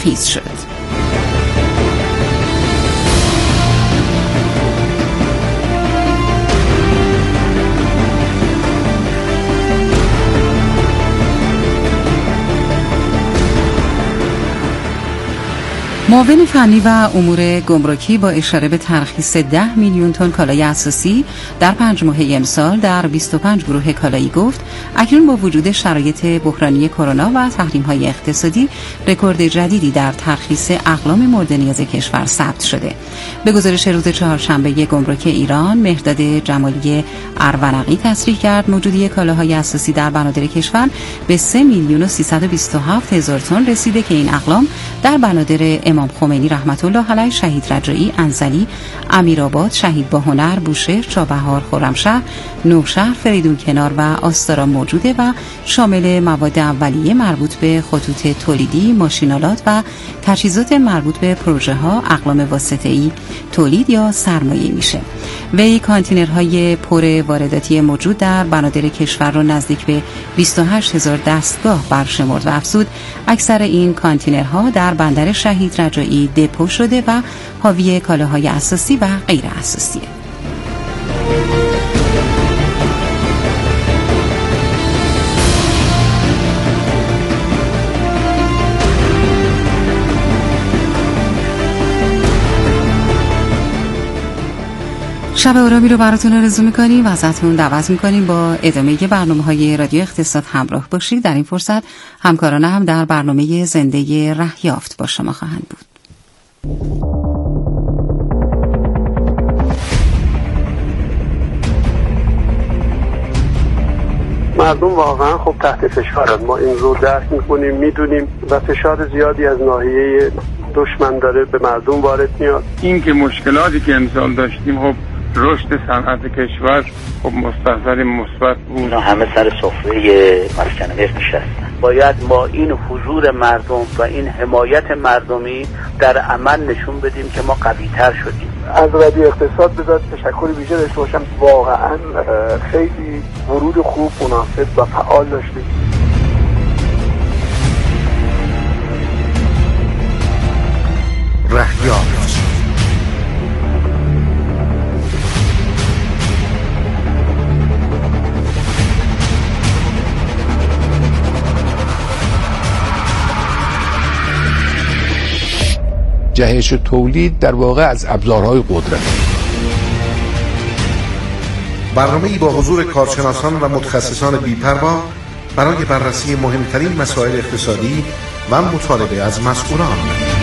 خیز شد. معاون فنی و امور گمرکی با اشاره به ترخیص 10 میلیون تن کالای اساسی در 5 ماه امسال در 25 گروه کالایی گفت اکنون با وجود شرایط بحرانی کرونا و تحریم‌های اقتصادی رکورد جدیدی در ترخیص اقلام مورد نیاز کشور ثبت شده. به گزارش روز چهارشنبه گمرک ایران، مهرداد جمالی ارونقی تصریح کرد موجودی کالاهای اساسی در بنادر کشور به 3 میلیون و 327 هزار تن رسیده که این اقلام در بنادر امام خمینی رحمت الله علیه، شهید رجایی، انزلی، امیرآباد، شهید باهنر، بوشهر، چابهار، خرمشهر، نوشهر، فریدون کنار و آستارا موجوده و شامل مواد اولیه مربوط به خطوط تولیدی، ماشینالات و تجهیزات مربوط به پروژه ها، اقلام واسطه‌ای تولید یا سرمایه میشه. وی کانتینرهای پر وارداتی موجود در بنادر کشور را نزدیک به 28000 دستگاه برشمرد و افزود اکثر این کانتینرها در بندر شهید رجایی دپو شده و حاوی کالاهای اساسی و غیر اساسیه. شب آرامی رو براتون آرزو می‌کنیم و ازتون دعوت می‌کنیم با ادامه برنامه‌های رادیو اقتصاد همراه باشید. در این فرصت همکارانم هم در برنامه زنده رهیافت با شما خواهند بود. مردم واقعا خب تحت فشارن، ما این رو درک می‌کنیم، می‌دونیم و فشار زیادی از ناحیه دشمن داره به مردم وارد میاد. این که مشکلاتی که امسال داشتیم خب رشد صنعت کشور خب مستقبل مثبت بود. همه سر سفره مسکن وقت نشستن. باید ما این حضور مردم و این حمایت مردمی در عمل نشون بدیم که ما قوی‌تر شدیم. از رادیو اقتصاد بذات تشکر ویژه داشته باشم، واقعا خیلی ورود خوب، مناسب و فعال داشتیم. رهیافت جهش تولید در واقع از ابزارهای قدرت. برنامه‌ای با حضور کارشناسان و متخصصان بی‌پروا برای بررسی مهمترین مسائل اقتصادی و مطالبه از مسئولان.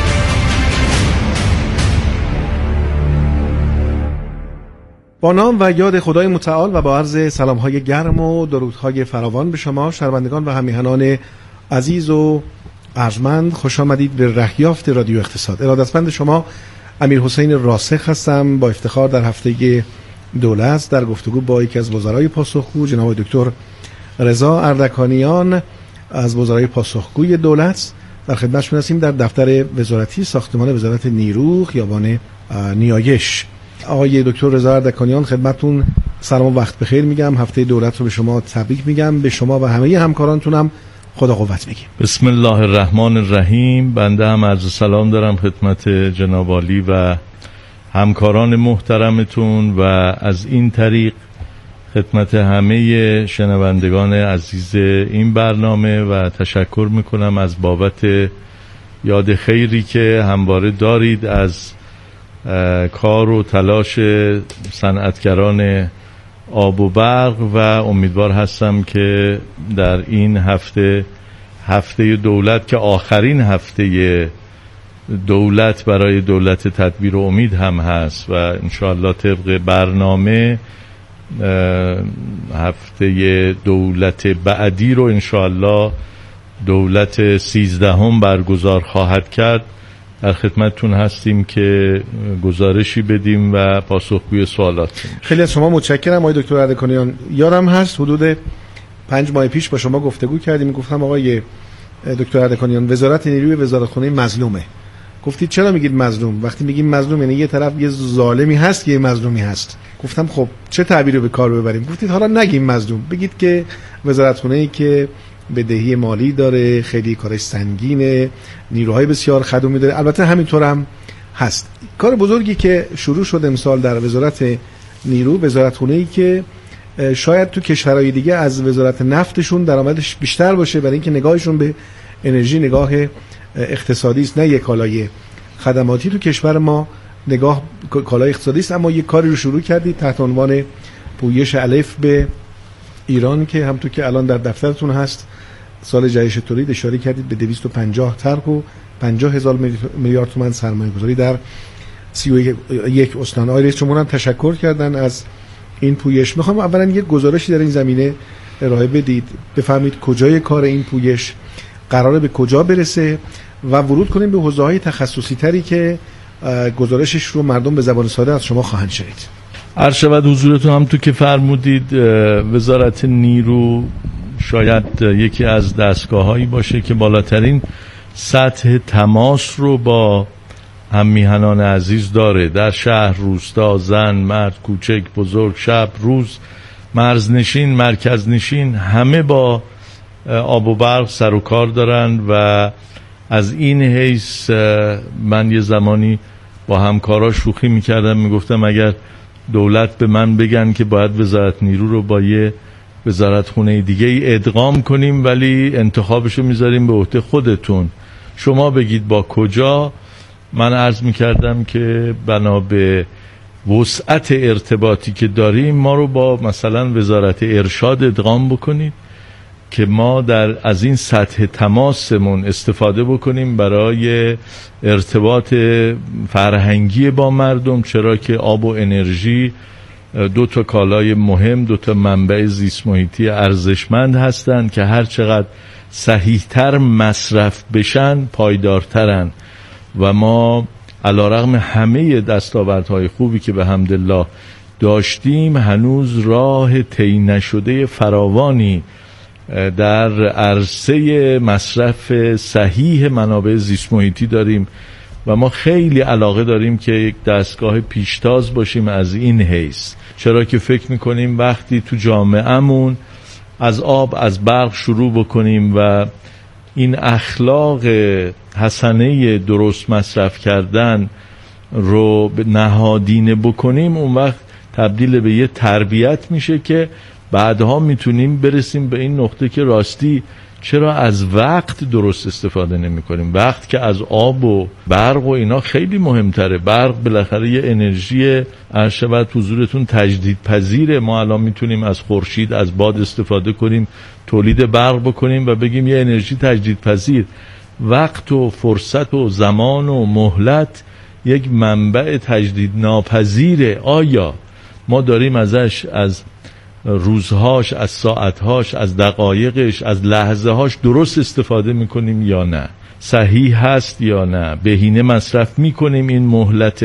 با نام و یاد خدای متعال و با عرض سلام‌های گرم و درودهای فراوان به شما شنوندگان و همیهنان عزیز و ارجمند، خوش آمدید به رهیافت رادیو اقتصاد. ارادتمند شما امیر حسین راسخ هستم، با افتخار در هفته دولت در گفتگو با یکی از وزرای پاسخگو جناب دکتر رضا اردکانیان از وزرای پاسخگوی دولت در خدمتشون هستیم در دفتر وزارتی ساختمان وزارت نیرو خیابان نیایش. آقای دکتر رضا اردکانیان خدمتتون سلام و وقت بخیر میگم، هفته دولت رو به شما تبریک میگم، به شما و همه همکارانتونم خدا قوت میگیم. بسم الله الرحمن الرحیم. بنده هم عرض سلام دارم خدمت جناب عالی و همکاران محترمتون و از این طریق خدمت همه شنوندگان عزیز این برنامه و تشکر میکنم از بابت یاد خیری که همواره دارید از کار و تلاش صنعتگران آب و برق و امیدوار هستم که در این هفته دولت که آخرین هفته دولت برای دولت تدبیر و امید هم هست و انشاءالله طبق برنامه هفته دولت بعدی رو انشاءالله دولت 13 برگزار خواهد کرد. در خدمتتون هستیم که گزارشی بدیم و پاسخگوی سوالات. خیلی از شما متشکرم آقای دکتر اردکانیان. یادم هست حدود 5 ماه پیش با شما گفتگو کردیم، گفتم آقای دکتر اردکانیان وزارت نیروی وزارتخانه مظلومه. گفتید چرا میگید مظلوم؟ وقتی میگیم مظلوم یعنی یه طرف یه ظالمی هست که یه مظلومی هست. گفتم خب چه تعبیری رو به کار ببریم؟ گفتید حالا نگیم مظلوم، بگید که وزارتخانه‌ای که بدهی مالی داره، خیلی کارش سنگینه، نیروهای بسیار خدومی داره. البته همینطور هم هست. کار بزرگی که شروع شد امسال در وزارت نیرو، وزارتخونه‌ای که شاید تو کشورهای دیگه از وزارت نفتشون درآمدش بیشتر باشه، برای اینکه نگاهشون به انرژی نگاه اقتصادی است، نه یک کالای خدماتی. تو کشور ما نگاه کالای اقتصادی است، اما یک کاری رو شروع کردید تحت عنوان پویش الف به ایران که همونطور که الان در دفترتون هست سال جهش تولید اشاره کردید به 250 طرح و 50,000 میلیارد تومان سرمایه گذاری در 31 استان. آقای رئیس جمهور هم تشکر کردن از این پویش. میخوام اولا یک گزارشی در این زمینه ارائه بدید، بفهمید کجای کار این پویش قراره به کجا برسه و ورود کنیم به حوزه‌های تخصصی تری که گزارشش رو مردم به زبان ساده از شما خواهند شنید. عرض شود حضورتون هم تو که فرمودید وزارت نیرو شاید یکی از دستگاه‌هایی باشه که بالاترین سطح تماس رو با هم میهنان عزیز داره، در شهر، روستا، زن، مرد، کوچک، بزرگ، شب، روز، مرزنشین، مرکزنشین، همه با آب و برق سر و کار دارن و از این حیث من یه زمانی با همکارا شوخی میکردم، میگفتم اگر دولت به من بگن که باید وزارت نیرو رو با یه وزارتخونه دیگه ای ادغام کنیم ولی انتخابشو میذاریم به عهده خودتون، شما بگید با کجا، من عرض میکردم که بنا به وسعت ارتباطی که داریم ما رو با مثلا وزارت ارشاد ادغام بکنید که ما از این سطح تماسمون استفاده بکنیم برای ارتباط فرهنگی با مردم، چرا که آب و انرژی دو تا کالای مهم، دو تا منبع زیست محیطی ارزشمند هستند که هر چقدر صحیح‌تر مصرف بشن پایدارترن و ما علیرغم همه دستاوردهای خوبی که به حمدالله داشتیم هنوز راه طی نشده فراوانی در عرصه مصرف صحیح منابع زیست محیطی داریم و ما خیلی علاقه داریم که یک دستگاه پیشتاز باشیم از این حیث، چرا که فکر میکنیم وقتی تو جامعهمون از آب از برق شروع بکنیم و این اخلاق حسنه درست مصرف کردن رو نهادینه بکنیم، اون وقت تبدیل به یه تربیت میشه که بعدها میتونیم برسیم به این نقطه که راستی چرا از وقت درست استفاده نمی کنیم، وقت که از آب و برق و اینا خیلی مهمتره. برق بالاخره یه انرژی عرشبت حضورتون تجدید پذیره، ما الان میتونیم از خورشید از باد استفاده کنیم تولید برق بکنیم و بگیم یه انرژی تجدید پذیر. وقت و فرصت و زمان و مهلت یک منبع تجدید ناپذیره. آیا ما داریم ازش از روزهاش، از ساعتهاش، از دقایقش، از لحظه هاش درست استفاده میکنیم یا نه؟ صحیح هست یا نه؟ بهینه مصرف میکنیم این مهلت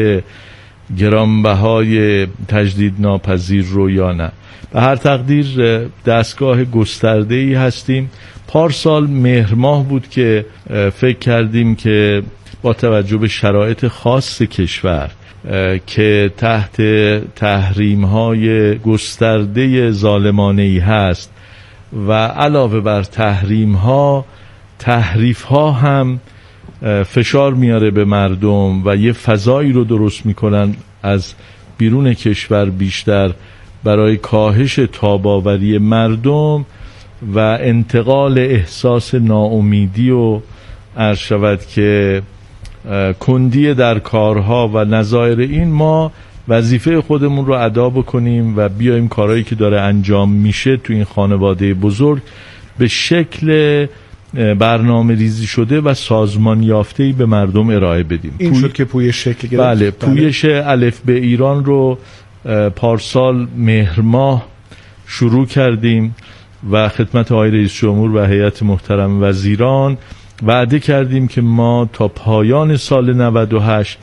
گرانبهای تجدید ناپذیر رو یا نه؟ به هر تقدیر دستگاه گسترده‌ای هستیم. پارسال مهر ماه بود که فکر کردیم که با توجه به شرایط خاص کشور که تحت تحریم‌های گسترده ظالمانه‌ای هست و علاوه بر تحریم‌ها تحریف‌ها هم فشار میاره به مردم و یه فضایی رو درست میکنن از بیرون کشور بیشتر برای کاهش تاباوری مردم و انتقال احساس ناامیدی و عرض شود که کندی در کارها و نظایر این، ما وظیفه خودمون رو ادا بکنیم و بیایم کارهایی که داره انجام میشه تو این خانواده بزرگ به شکل برنامه ریزی شده و سازمان یافته‌ای به مردم ارائه بدیم. این شد که پویش شکل گرفت. بله، پویش الف به ایران رو پارسال مهر ماه شروع کردیم و خدمت آقای رئیس جمهور و هیئت محترم وزیران وعده کردیم که ما تا پایان سال 98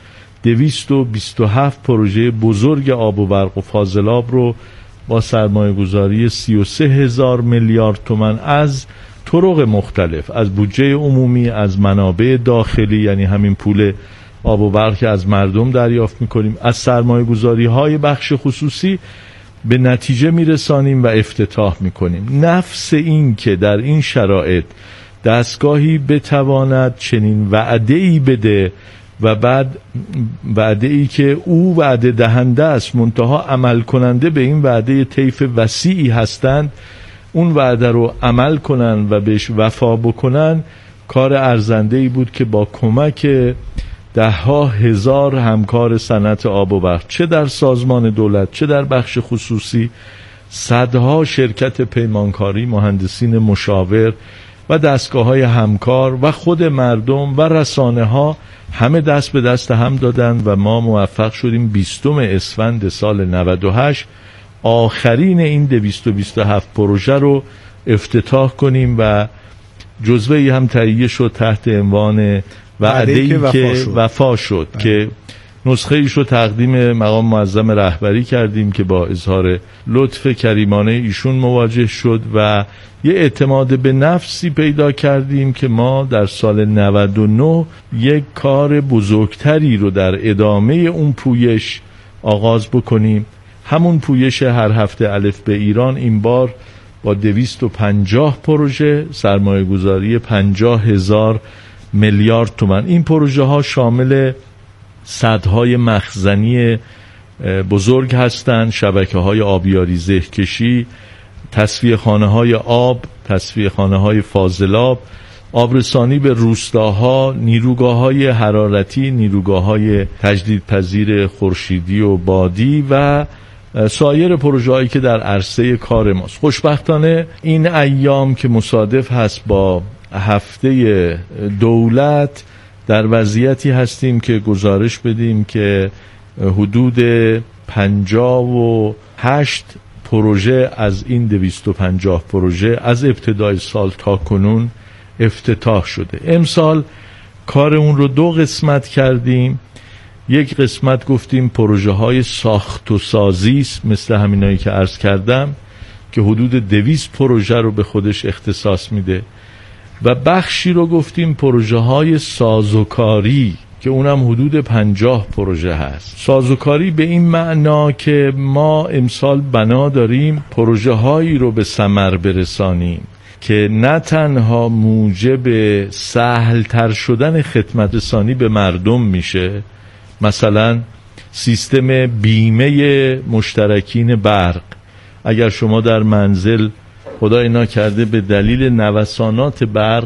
227 پروژه بزرگ آب و برق و فاضلاب رو با سرمایه گذاری 33,000 میلیارد تومان از طرق مختلف، از بودجه عمومی، از منابع داخلی یعنی همین پول آب و برق که از مردم دریافت میکنیم، از سرمایه گذاری های بخش خصوصی به نتیجه میرسانیم و افتتاح میکنیم. نفس این که در این شرایط دستگاهی بتواند چنین وعده‌ای بده و بعد وعده‌ای که او وعده دهنده است منتها عمل کننده به این وعده طیف وسیعی هستند، اون وعده رو عمل کنن و بهش وفا بکنن، کار ارزنده‌ای بود که با کمک ده‌ها هزار همکار صنعت آب و برق، چه در سازمان دولت چه در بخش خصوصی، صدها شرکت پیمانکاری، مهندسین مشاور و دستگاه‌های همکار و خود مردم و رسانه‌ها همه دست به دست هم دادند و ما موفق شدیم 20 اسفند سال 98 آخرین این 227 پروژه رو افتتاح کنیم و جزوه‌ای هم تهیه شد تحت عنوان وعده‌ای که وفا شد که نسخه ایش رو تقدیم مقام معظم رهبری کردیم که با اظهار لطف کریمانه ایشون مواجه شد و یه اعتماد به نفسی پیدا کردیم که ما در سال 99 یک کار بزرگتری رو در ادامه اون پویش آغاز بکنیم. همون پویش هر هفته الف به ایران، این بار با 250 پروژه، سرمایه گذاری 50,000 میلیارد تومان. این پروژه ها شامل سدهای مخزنی بزرگ هستند، شبکه های آبیاری زهکشی، تصفیه خانه های آب، تصفیه خانه های فاضلاب، آبرسانی به روستاها، نیروگاه های حرارتی، نیروگاه های تجدیدپذیر خورشیدی و بادی و سایر پروژه هایی که در عرصه کار ماست. خوشبختانه این ایام که مصادف هست با هفته دولت، در وضعیتی هستیم که گزارش بدیم که حدود 58 پروژه از این 250 پروژه از ابتدای سال تا کنون افتتاح شده. امسال کار اون رو 2 قسمت کردیم. یک قسمت گفتیم پروژه های ساخت و سازی است، مثل همینایی که عرض کردم که حدود 200 پروژه رو به خودش اختصاص میده، و بخشی رو گفتیم پروژه های سازوکاری که اونم حدود 50 پروژه هست. سازوکاری به این معنا که ما امسال بنا داریم پروژه هایی رو به ثمر برسانیم که نه تنها موجب سهل تر شدن خدمت رسانی به مردم میشه، مثلا سیستم بیمه مشترکین برق. اگر شما در منزل خدای نکرده به دلیل نوسانات برق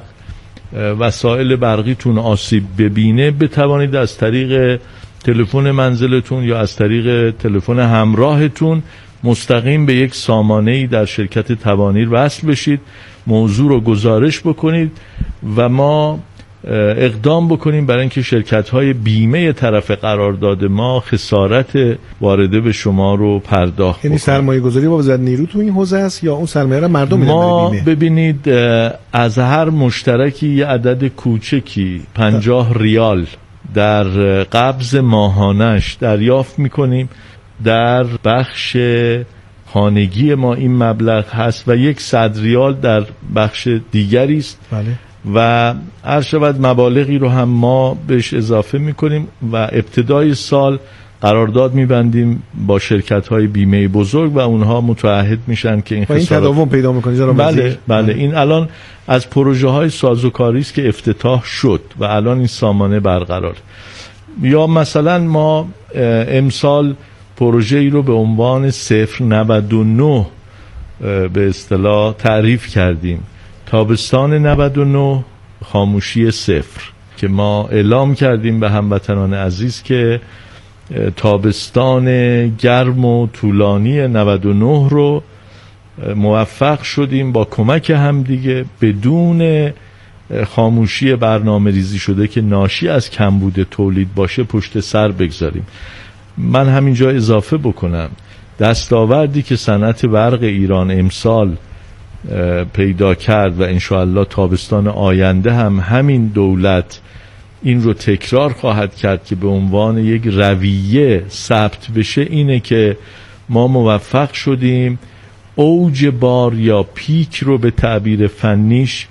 وسایل برقیتون آسیب ببینه، بتوانید از طریق تلفن منزلتون یا از طریق تلفن همراهتون مستقیم به یک سامانه‌ای در شرکت توانیر وصل بشید، موضوع رو گزارش بکنید و ما اقدام بکنیم برای اینکه شرکت‌های بیمه طرف قرارداد ما خسارت وارده به شما رو پرداخت کنند. یعنی سرمایه‌گذاری با وزارت نیرو تو این حوزه است یا اون سرمایه رو مردم میدن ما بیمه؟ ببینید از هر مشترکی یه عدد کوچکی 50 ریال در قبض ماهانش دریافت می‌کنیم. در بخش خانگی ما این مبلغ هست و 100 ریال در بخش دیگری است. بله. و هر شود مبالغی رو هم ما بهش اضافه میکنیم و ابتدای سال قرارداد میبندیم با شرکت‌های بیمه بزرگ و اونها متعهد میشن که این تداوم پیدا میکنه. بله این الان از پروژه های سازوکاری است که افتتاح شد و الان این سامانه برقرار. یا مثلا ما امسال پروژه ای رو به عنوان 099 به اصطلاح تعریف کردیم، تابستان 99 خاموشی 0، که ما اعلام کردیم به هموطنان عزیز که تابستان گرم و طولانی 99 رو موفق شدیم با کمک همدیگه بدون خاموشی برنامه ریزی شده که ناشی از کمبود تولید باشه پشت سر بگذاریم. من همینجا اضافه بکنم دستاوردی که صنعت برق ایران امسال پیدا کرد و انشاءالله تابستان آینده هم همین دولت این رو تکرار خواهد کرد که به عنوان یک رویه ثبت بشه، اینه که ما موفق شدیم اوج بار یا پیک رو به تعبیر فنیش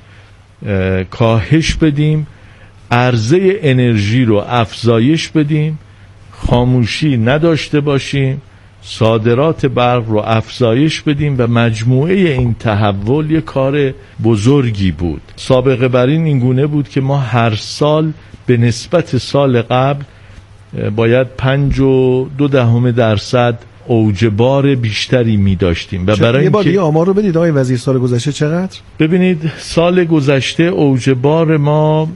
کاهش بدیم، عرضه انرژی رو افزایش بدیم، خاموشی نداشته باشیم صادرات برق رو افزایش بدیم و مجموعه این تحول یک کار بزرگی بود. سابقه بر این گونه بود که ما هر سال به نسبت سال قبل باید 5.2% اوج بار بیشتری می داشتیم و برای یه بار دیگه آمار رو بدید آقای وزیر، سال گذشته چقدر؟ ببینید سال گذشته اوج بار ما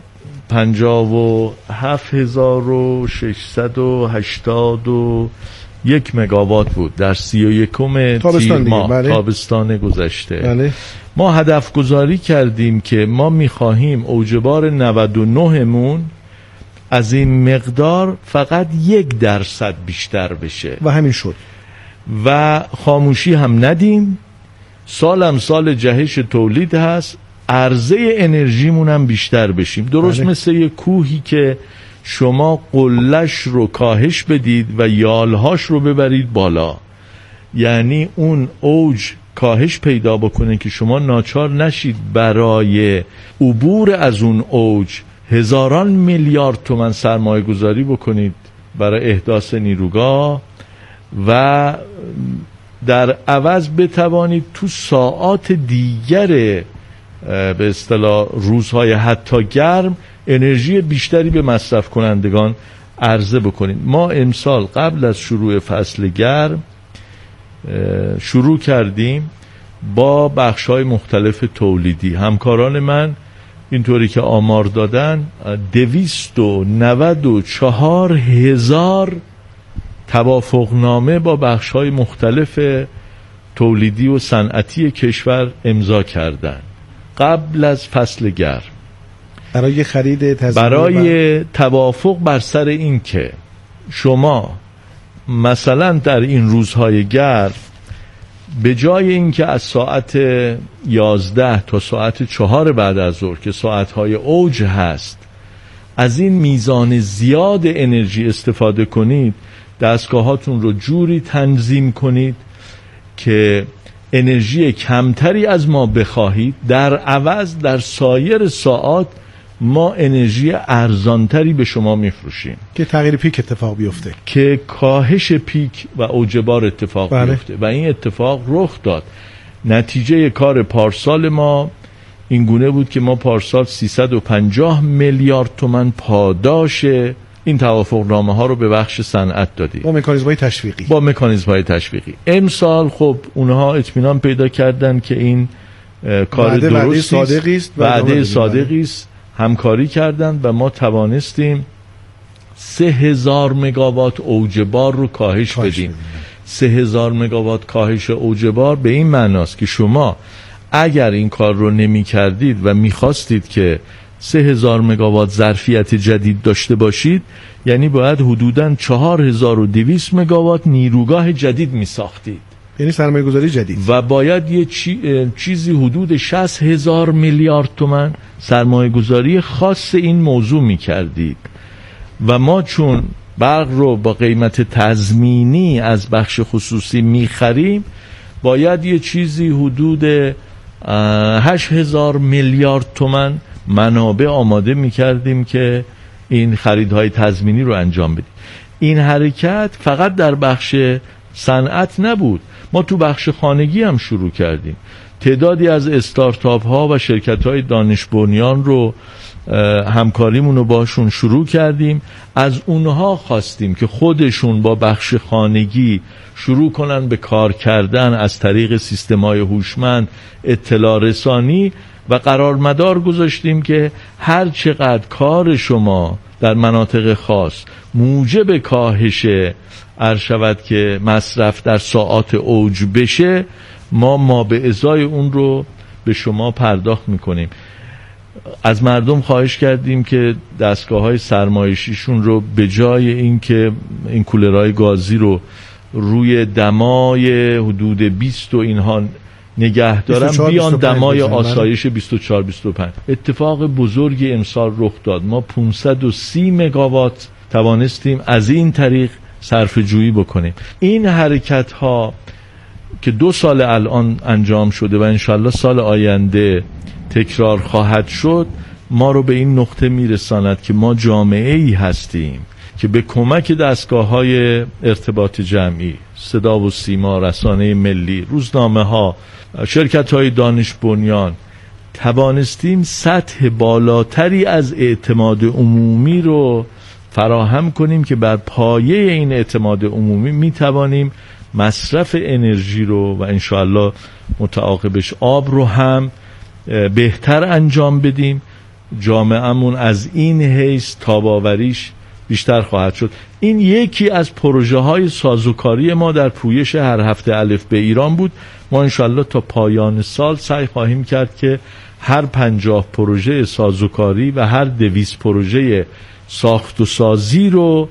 57,681 مگاوات بود در 31 تیر ماه تابستان گذشته. بله. ما هدف گذاری کردیم که ما می‌خواهیم اوج بار 99 مون از این مقدار فقط 1% بیشتر بشه و همین شد و خاموشی هم ندیم. سال جهش تولید هست، عرضه انرژیمون هم بیشتر بشیم. درست مثل یک کوهی که شما قله‌اش رو کاهش بدید و یالهاش رو ببرید بالا، یعنی اون اوج کاهش پیدا بکنه که شما ناچار نشید برای عبور از اون اوج هزاران میلیارد تومان سرمایه گذاری بکنید برای احداث نیروگاه و در عوض بتوانید تو ساعات دیگر به اصطلاح روزهای حتی گرم انرژی بیشتری به مصرف کنندگان عرضه بکنید. ما امسال قبل از شروع فصل گرم شروع کردیم با بخش‌های مختلف تولیدی. همکاران من اینطوری که آمار دادن 294,000 توافقنامه با بخش‌های مختلف تولیدی و صنعتی کشور امضا کردند قبل از فصل گرم برای خرید برای توافق بر سر این که شما مثلا در این روزهای گرم به جای اینکه از ساعت 11 تا ساعت 4 بعد از ظهر که ساعتهای اوج هست از این میزان زیاد انرژی استفاده کنید، دستگاهاتون رو جوری تنظیم کنید که انرژی کمتری از ما بخواهید، در عوض در سایر ساعات ما انرژی ارزانتری به شما میفروشیم که تغییر پیک اتفاق بیفته، که کاهش پیک و اوج بار اتفاق بیفته و این اتفاق رخ داد. نتیجه کار پارسال ما این گونه بود که ما پارسال 350 میلیارد تومان پاداش این توافقنامه ها رو به بخش صنعت دادیم با مکانیزم‌های تشویقی. امسال خب اونها اطمینان پیدا کردن که این کار درستی وعده صادقی است، همکاری کردند و ما توانستیم 3000 مگاوات اوج بار رو کاهش بدیم. 3000 مگاوات کاهش اوج بار به این معناست که شما اگر این کار رو نمی کردید و می خواستید که 3000 مگاوات ظرفیت جدید داشته باشید، یعنی باید حدوداً 4200 مگاوات نیروگاه جدید می ساختید، یعنی سرمایه گذاری جدید، و باید یه چیزی حدود 60,000 میلیارد تومان سرمایه گذاری خاص این موضوع می کردید. و ما چون برق رو با قیمت تضمینی از بخش خصوصی می خریم، باید یه چیزی حدود 8,000 میلیارد تومان منابع آماده می کردیم که این خریدهای تضمینی رو انجام بدیم. این حرکت فقط در بخش صنعت نبود، ما تو بخش خانگی هم شروع کردیم. تعدادی از استارتاپ ها و شرکت های دانش بنیان رو همکاریمون رو باشون شروع کردیم. از اونها خواستیم که خودشون با بخش خانگی شروع کنن به کار کردن از طریق سیستم‌های هوشمند، اطلاع رسانی، و قرار مدار گذاشتیم که هر چقدر کار شما در مناطق خاص موجب کاهش شود که مصرف در ساعات اوج بشه، ما به ازای اون رو به شما پرداخت میکنیم. از مردم خواهش کردیم که دستگاه‌های سرمایشیشون رو به جای اینکه این کولرهای گازی رو روی دمای حدود 20 و اینها نگه دارن، بیان دمای آسایش 24-25. اتفاق بزرگی امسال رخ داد. ما 530 مگاوات توانستیم از این طریق صرفه جویی بکنیم. این حرکت ها که 2 سال الان انجام شده و انشالله سال آینده تکرار خواهد شد، ما رو به این نقطه میرساند که ما جامعه ای هستیم که به کمک دستگاه‌های ارتباط جمعی، صدا و سیما، رسانه ملی، روزنامه‌ها، شرکت‌های دانش بنیان توانستیم سطح بالاتری از اعتماد عمومی رو فراهم کنیم که بر پایه این اعتماد عمومی میتوانیم مصرف انرژی رو و انشاءالله متعاقبش آب رو هم بهتر انجام بدیم. جامعه‌مون از این حیث تاب‌آوریش بیشتر خواهد شد. این یکی از پروژه های سازوکاری ما در پویش هر هفته الف به ایران بود. ما انشاءالله تا پایان سال سعی خواهیم کرد که هر 50 پروژه سازوکاری و هر 200 پروژه ساخت و سازی رو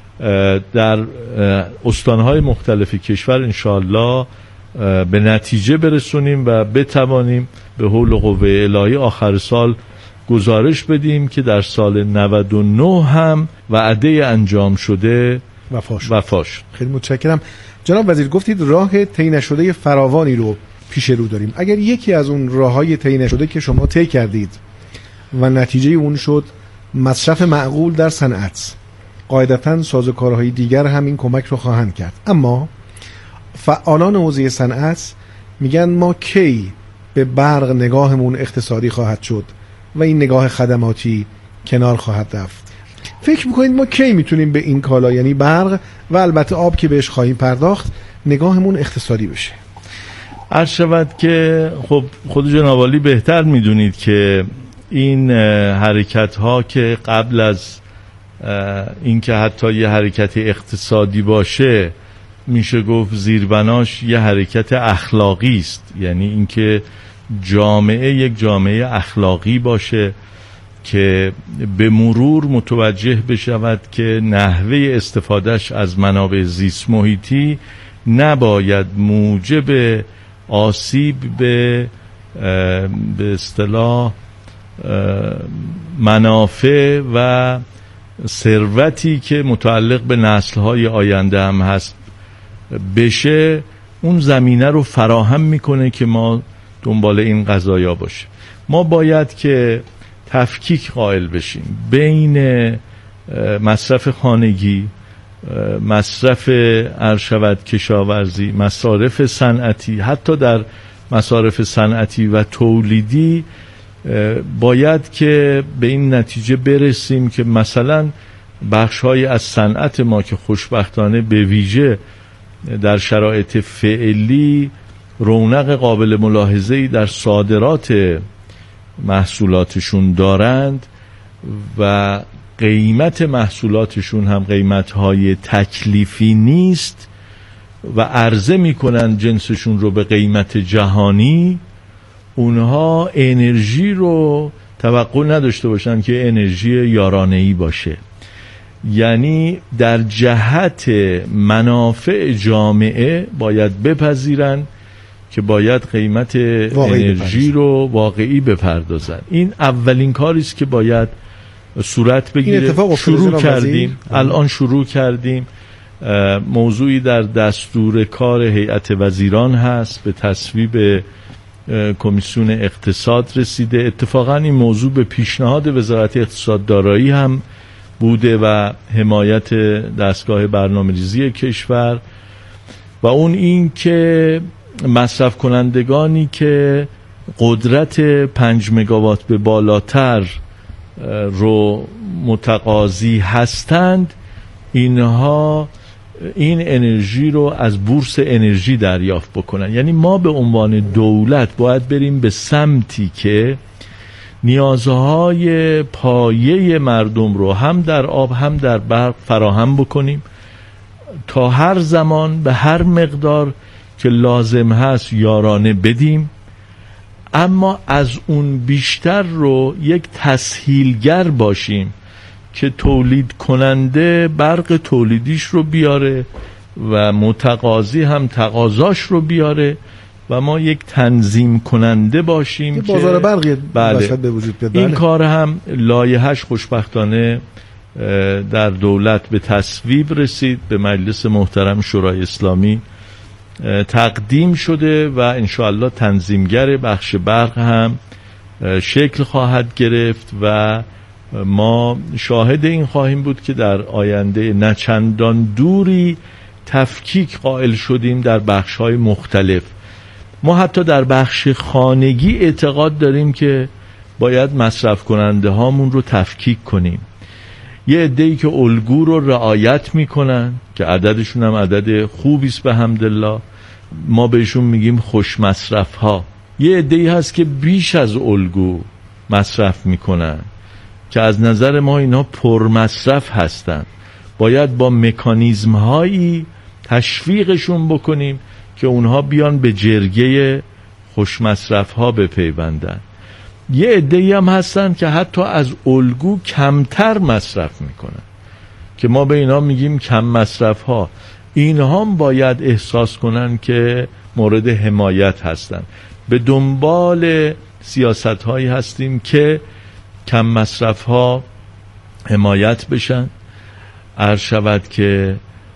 در استانهای مختلف کشور انشاءالله به نتیجه برسونیم و بتوانیم به حول قوه الهی آخر سال گزارش بدیم که در سال 99 هم وعده انجام شده وفا شد. خیلی متشکرم. جناب وزیر، گفتید راه طی نشده فراوانی رو پیش رو داریم. اگر یکی از اون راههای طی نشده که شما طی کردید و نتیجه اون شد مصرف معقول در صنعت، قاعدتاً سازوکارهای دیگر هم این کمک رو خواهند کرد، اما فعالان حوزه صنعت میگن ما کی به برق نگاهمون اقتصادی خواهد شد و این نگاه خدماتی کنار خواهد رفت؟ فکر میکنید ما کی میتونیم به این کالا، یعنی برق و البته آب که بهش خواهیم پرداخت، نگاهمون اقتصادی بشه؟ عرض شود که خب خود جناب عالی بهتر میدونید که این حرکت ها که قبل از اینکه حتی یه حرکت اقتصادی باشه میشه گفت زیربناش یه حرکت اخلاقی است، یعنی اینکه جامعه یک جامعه اخلاقی باشه که به مرور متوجه بشود که نحوه استفادهش از منابع زیست محیطی نباید موجب آسیب به اصطلاح منافع و ثروتی که متعلق به نسل‌های آینده هم هست بشه. اون زمینه رو فراهم میکنه که ما دنبال این قضایا باشه. ما باید که تفکیک قائل بشیم بین مصرف خانگی، مصرف ارشد کشاورزی، مصارف صنعتی. حتی در مصارف صنعتی و تولیدی باید که به این نتیجه برسیم که مثلا بخش‌های از صنعت ما که خوشبختانه به ویژه در شرایط فعلی رونق قابل ملاحظه‌ای در صادرات محصولاتشون دارند و قیمت محصولاتشون هم قیمت‌های تکلیفی نیست و عرضه می‌کنند جنسشون رو به قیمت جهانی، اونها انرژی رو توقع نداشته باشن که انرژی یارانه‌ای باشه. یعنی در جهت منافع جامعه باید بپذیرن که باید قیمت انرژی رو واقعی بپردازن. این اولین کاری است که باید صورت بگیره. شروع کردیم، الان شروع کردیم. موضوعی در دستور کار هیئت وزیران هست، به تصویب کمیسیون اقتصاد رسیده. اتفاقا این موضوع به پیشنهاد وزارت اقتصاد دارایی هم بوده و حمایت دستگاه برنامه‌ریزی کشور، و اون این که مصرف کنندگانی که قدرت 5 مگاوات به بالاتر رو متقاضی هستند، اینها این انرژی رو از بورس انرژی دریافت بکنن. یعنی ما به عنوان دولت باید بریم به سمتی که نیازهای پایه مردم رو هم در آب هم در برق فراهم بکنیم، تا هر زمان به هر مقدار که لازم هست یارانه بدیم، اما از اون بیشتر رو یک تسهیلگر باشیم که تولید کننده برق تولیدیش رو بیاره و متقاضی هم تقاضاش رو بیاره و ما یک تنظیم کننده باشیم که بازار برقی بله به وجود بیاد. این کار هم لایحه‌اش خوشبختانه در دولت به تصویب رسید، به مجلس محترم شورای اسلامی تقدیم شده و انشاءالله تنظیمگر بخش برق هم شکل خواهد گرفت و ما شاهد این خواهیم بود که در آینده نچندان دوری تفکیک قائل شدیم در بخش‌های مختلف. ما حتی در بخش خانگی اعتقاد داریم که باید مصرف کننده هامون رو تفکیک کنیم. یه عده‌ای که الگو رو رعایت میکنن که عددشون هم عدد خوبی است به حمدالله، ما بهشون میگیم خوش مصرف ها. یه عده‌ای هست که بیش از الگو مصرف میکنن که از نظر ما اینا پر مصرف هستن. باید با مکانیزم هایی تشویقشون بکنیم که اونها بیان به جرگه خوش مصرف ها بپیوندن. یه عده‌ای هم هستن که حتی از الگو کمتر مصرف میکنن که ما به اینا میگیم کم مصرف ها. اینها هم باید احساس کنن که مورد حمایت هستن. به دنبال سیاست هایی هستیم که کم مصرف ها حمایت بشن، عرض شود که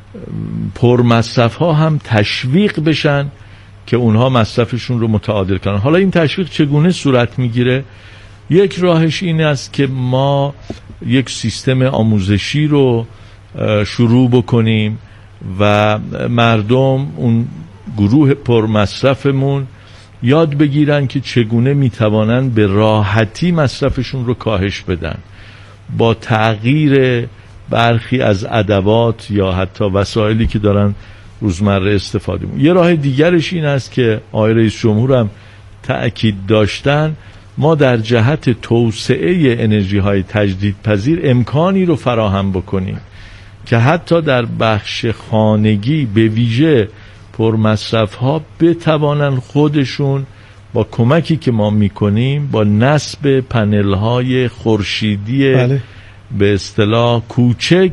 پر مصرف ها هم تشویق بشن که اونها مصرفشون رو متعادل کنن. حالا این تشویق چگونه صورت میگیره؟ یک راهش این است که ما یک سیستم آموزشی رو شروع بکنیم و مردم، اون گروه پر مصرفمون، یاد بگیرن که چگونه میتوانن به راحتی مصرفشون رو کاهش بدن با تغییر برخی از ادوات یا حتی وسایلی که دارن روزمره استفاده می‌کنن. یه راه دیگرش این است که آقای رئیس جمهور هم تأکید داشتن، ما در جهت توسعه انرژی‌های تجدیدپذیر امکانی رو فراهم بکنیم که حتی در بخش خانگی به ویژه پرمصرف‌ها بتوانن خودشون با کمکی که ما می‌کنیم با نصب پنل‌های خورشیدی به اصطلاح کوچک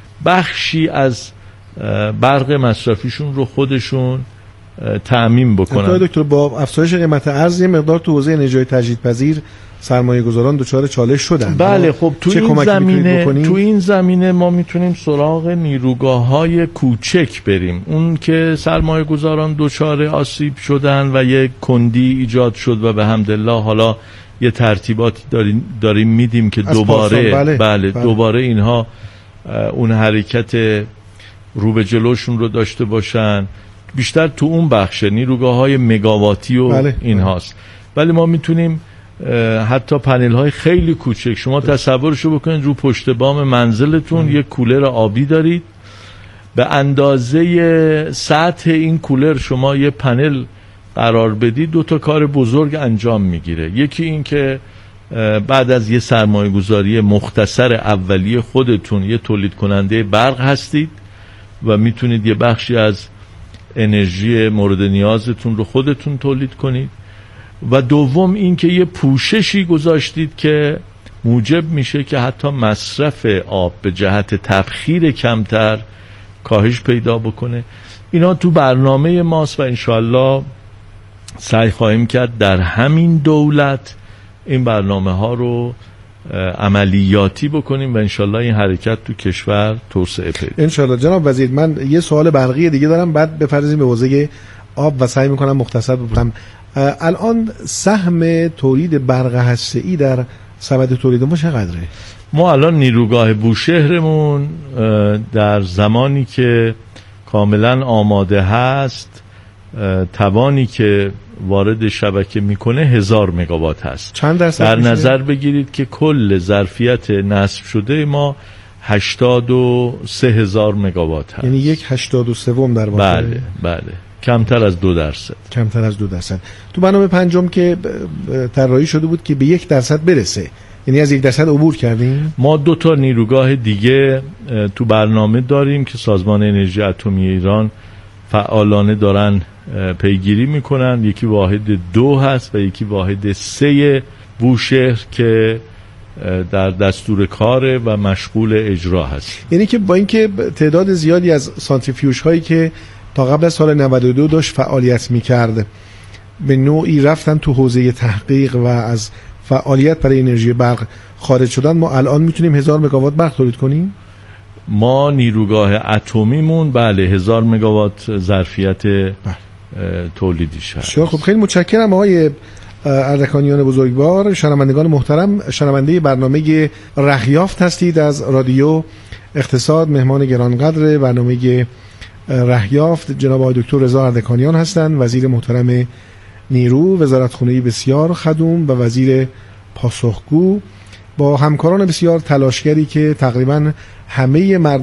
بخشی از برق مصرفیشون رو خودشون تأمین بکنن. دکتر، با افزایش قیمت ارز یه مقدار تو حوزه انرژی تجدیدپذیر سرمایه گذاران دچار چالش شدن. بله، خب تو این زمینه ما میتونیم سراغ نیروگاه‌های کوچک بریم. اون که سرمایه گذاران دچار آسیب شدن و یک کندی ایجاد شد و به حمدالله حالا یه ترتیباتی داریم میدیم که دوباره اینها اون حرکت رو به جلوشون رو داشته باشن. بیشتر تو اون بخش نیروگاه‌های مگاواتی و این هاست. ولی ما میتونیم حتی پنل های خیلی کوچک، شما تصورشو بکنید رو پشت بام منزلتون یک کولر آبی دارید، به اندازه سطح این کولر شما یه پنل قرار بدید، 2 تا کار بزرگ انجام میگیره. یکی این که بعد از یه سرمایه گذاری مختصر اولیه خودتون یه تولید کننده برق هستید و میتونید یه بخشی از انرژی مورد نیازتون رو خودتون تولید کنید، و دوم این که یه پوششی گذاشتید که موجب میشه که حتی مصرف آب به جهت تبخیر کمتر کاهش پیدا بکنه. اینا تو برنامه ماست و انشالله سعی خواهیم کرد در همین دولت این برنامه ها رو عملیاتی بکنیم و انشالله این حرکت تو کشور توسعه پیدا کنه. انشالله. جناب وزیر، من یه سوال برقی دیگه دارم، بعد بپردازیم به حوزه آب و سعی میکنم مختصر بکنم. الان سهم تولید برق هسته‌ای در سبد تولید ما چقدره؟ ما الان نیروگاه بوشهرمون در زمانی که کاملا آماده هست توانی که وارد شبکه میکنه 1000 مگاوات هست. چند درصد در نظر بگیرید که کل ظرفیت نصب شده ما 83,000 مگاوات هست، یعنی 1/83 در واقع. بله کمتر از 2%. کمتر از 2%. تو برنامه پنجم که طراحی شده بود که به 1% برسه، یعنی از 1% عبور کردیم. ما 2 تا نیروگاه دیگه تو برنامه داریم که سازمان انرژی اتمی ایران فعالانه دارن پیگیری میکنن. یکی واحد 2 هست و یکی واحد 3 بوشهر که در دستور کار و مشغول اجرا هست. یعنی که با اینکه تعداد زیادی از سانتریفیوژ هایی که تا قبل از سال 92 داشت فعالیت میکرد به نوعی رفتن تو حوزه تحقیق و از فعالیت برای انرژی برق خارج شدن، ما الان میتونیم 1000 مگاوات برق تولید کنیم؟ ما نیروگاه اتمیمون 1000 مگاوات ظرفیت تولیدیش هست. خب خیلی متشکرم آقای اردکانیان بزرگوار، شنوندگان محترم، شنونده برنامه رهیافت هستید از رادیو اقتصاد. مهمان گرانقدر برنامه رهیافت جناب آقای دکتر رضا اردکانیان هستند، وزیر محترم نیرو، وزارتخانه‌ای بسیار خدوم و وزیر پاسخگو، با همکاران بسیار تلاشگری که تقریبا همه مردم